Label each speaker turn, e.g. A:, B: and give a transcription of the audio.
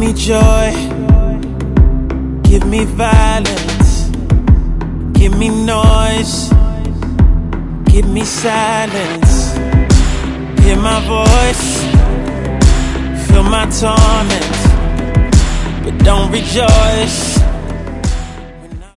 A: me joy, give me violence, give me noise, give me silence. Hear my voice, feel my torment, but don't rejoice.